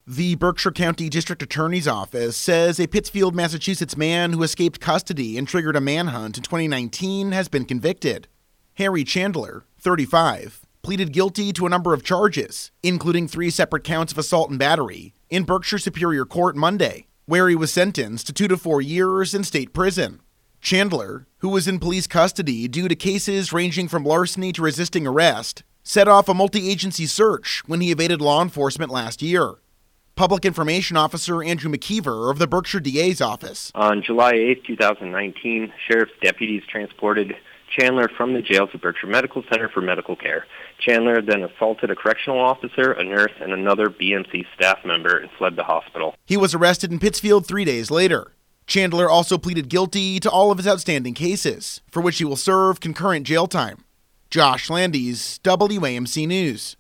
The Berkshire County District Attorney's Office says a Pittsfield, Massachusetts man who escaped custody and triggered a manhunt in 2019 has been convicted. Harry Chandler, 35, pleaded guilty to a number of charges, including 3 separate counts of assault and battery, in Berkshire Superior Court Monday, where he was sentenced to 2 to 4 years in state prison. Chandler, who was in police custody due to cases ranging from larceny to resisting arrest, set off a multi-agency search when he evaded law enforcement last year. Public Information Officer Andrew McKeever of the Berkshire DA's office. On July 8, 2019, sheriff's deputies transported Chandler from the jail to Berkshire Medical Center for medical care. Chandler then assaulted a correctional officer, a nurse, and another BMC staff member and fled the hospital. He was arrested in Pittsfield 3 days later. Chandler also pleaded guilty to all of his outstanding cases, for which he will serve concurrent jail time. Josh Landis, WAMC News.